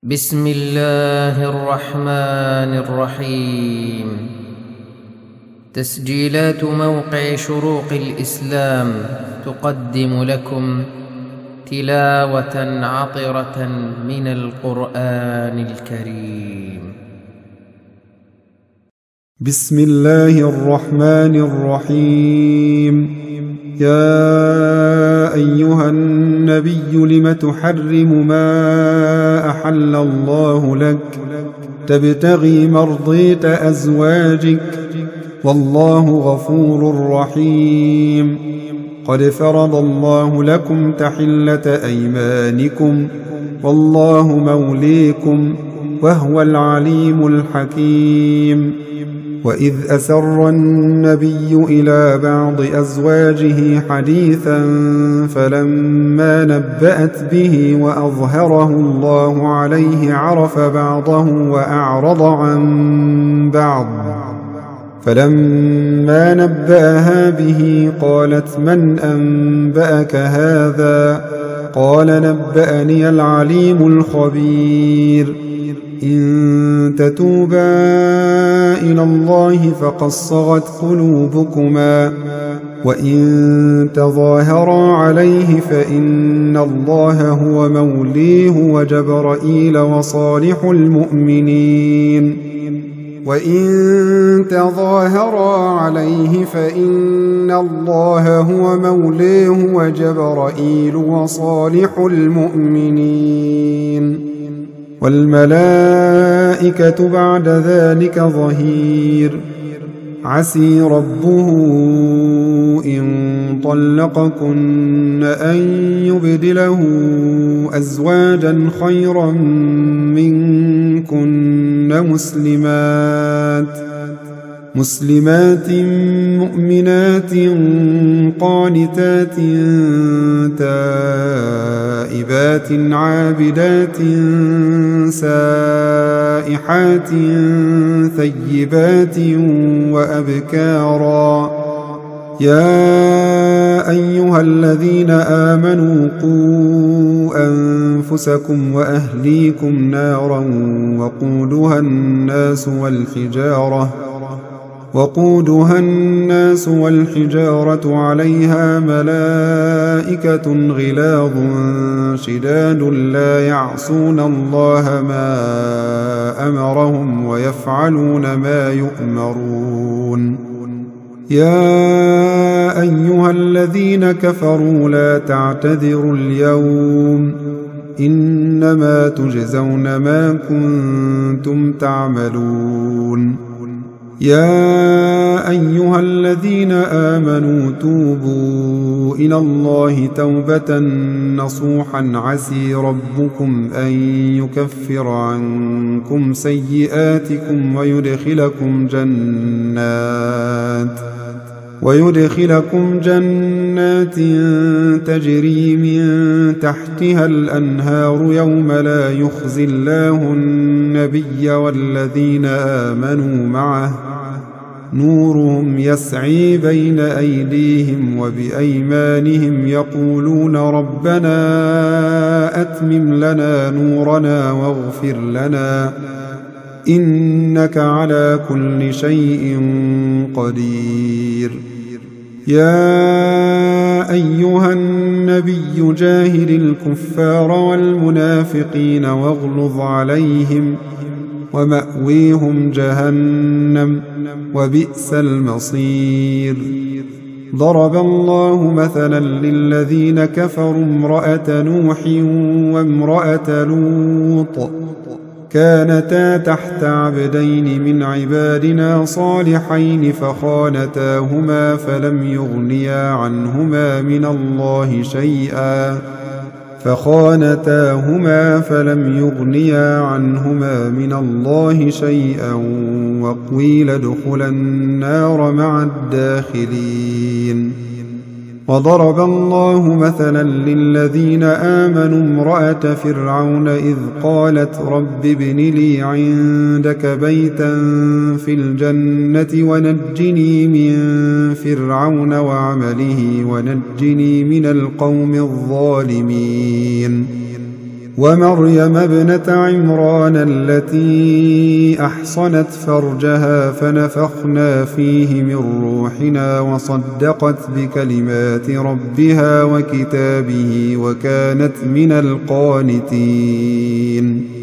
بسم الله الرحمن الرحيم. تسجيلات موقع شروق الإسلام تقدم لكم تلاوة عطرة من القرآن الكريم. بسم الله الرحمن الرحيم. يا أيها النبي لم تحرم ما أحل الله لك تبتغي مرضية أزواجك والله غفور رحيم. قد فرض الله لكم تحلة أيمانكم والله موليكم وهو العليم الحكيم. وإذ أسر النبي إلى بعض أزواجه حديثا فلما نبأت به وأظهره الله عليه عرف بعضه وأعرض عن بعض، فلما نبأها به قالت من أنبأك هذا؟ قال نبأني العليم الخبير. إن تتوبا إلى الله فقد صغت قلوبكما وإن تظاهرا عليه فإن الله هو موليه وجبرائيل وصالح المؤمنين. والملائكة بعد ذلك ظهير. عسي ربه إن طلقكن أن يبدله أزواجا خيرا منكن مسلمات مؤمنات قانتات تائبات عابدات سائحات ثيبات وأبكارا. يا أيها الذين آمنوا قوا أنفسكم وأهليكم نارا وقودها الناس والحجارة عليها ملائكة غلاظ شداد لا يعصون الله ما أمرهم ويفعلون ما يؤمرون. يا أيها الذين كفروا لا تعتذروا اليوم إنما تجزون ما كنتم تعملون. يا أيها الذين آمنوا توبوا إلى الله توبة نصوحا عسي ربكم أن يكفر عنكم سيئاتكم ويدخلكم جنات تجري من تحتها الأنهار يوم لا يخزي الله النبي والذين آمنوا معه نورهم يسعي بين أيديهم وبأيمانهم يقولون ربنا أتمم لنا نورنا واغفر لنا إنك على كل شيء قدير. يا أيها النبي جاهد الكفار والمنافقين واغلظ عليهم ومأويهم جهنم وبئس المصير. ضرب الله مثلا للذين كفروا امرأة نوح وامرأة لوط كانتا تحت عبدين من عبادنا صالحين فخانتاهما فلم يغنيا عنهما من الله شيئا وقيل ادخلا النار مع الداخلين. وضرب الله مثلا للذين آمنوا امرأة فرعون إذ قالت رب ابن لي عندك بيتا في الجنة ونجني من فرعون وعمله ونجني من القوم الظالمين. ومريم ابنة عمران التي أحصنت فرجها فنفخنا فيه من روحنا وصدقت بكلمات ربها وكتابه وكانت من القانتين